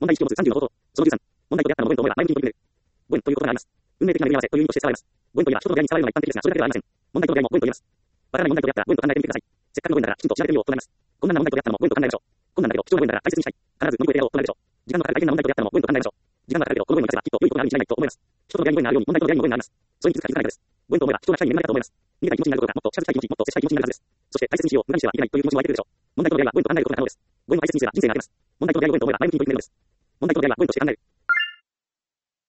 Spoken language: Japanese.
問題意識を持つ30のこと。その13。問題と出会ったのもご縁と思えば前向きに取り組める。ご縁ということがあります。運命的な巡り合わせという意味として使われます。ご縁といえば人と出会いに使われるのが一般的ですが、それだけではありません。問題と出会いもご縁と言えます。わからない問題と出会ったらご縁と考えてみてください。せっかくのご縁だからきちんと調べてみようとなります。困難な問題と出会ったのもご縁と考えましょう。困難だけど貴重なご縁だから大切にしたい。必ず乗り越えてやろうとなるでしょう。時間のかかる大変な問題と出会ったのもご縁と考えましょう。時間がかかるけどこのご縁を生かせばきっと良いことがあるに違いないと思います。人と出会いにご縁があるように問題と出会いにもご縁があります。それに気づくか気づかないかです。ご縁と思えば貴重な機会に恵まれたと思います。逃げたい気持ちになることがもっと近づきたい気持ち、もっと接したい気持ちになるはずです。そして大切にしよう、無駄にしてはいけないという気持ちも湧いてくるでしょう。問題と出会いはご縁と考えることが可能です。ご縁を大切にすれば人生が明けます。問題と出会いをご縁と思えば前向きに取り組めるのです。問題と出会いはご縁として考える。